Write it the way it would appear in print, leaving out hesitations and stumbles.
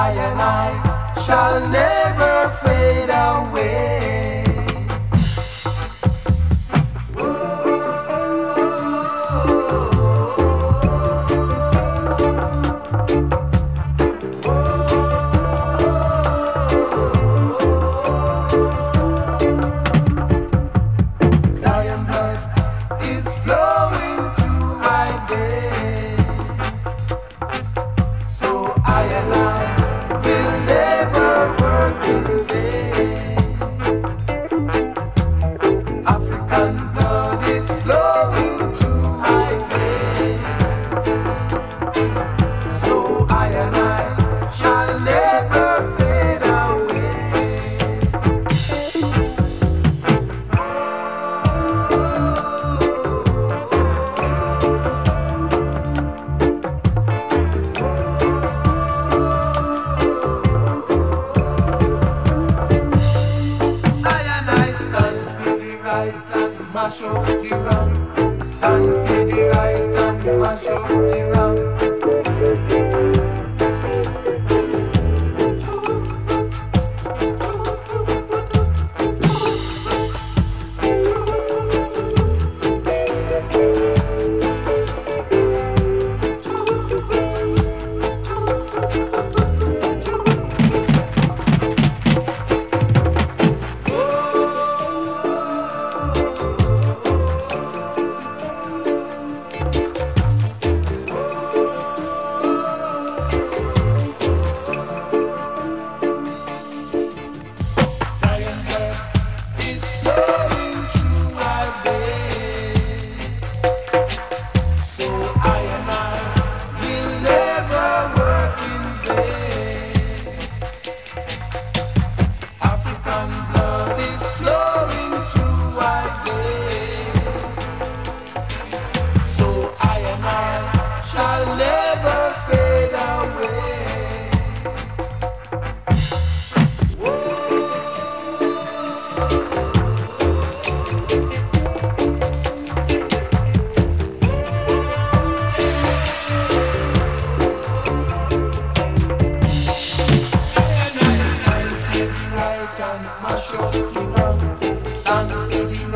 I and I shall never fade away. Zion blood is flowing through my veins, so I and I will never work in vain. African blood is flowing through my veins, so I and I shall never fade away. Stand for the right and mash up the wrong. Stand for the right and mash up the wrong. So I and I will never work in vain. African blood is flowing through my veins, so I and I shall never fade away. Mash up the wrong, stand for the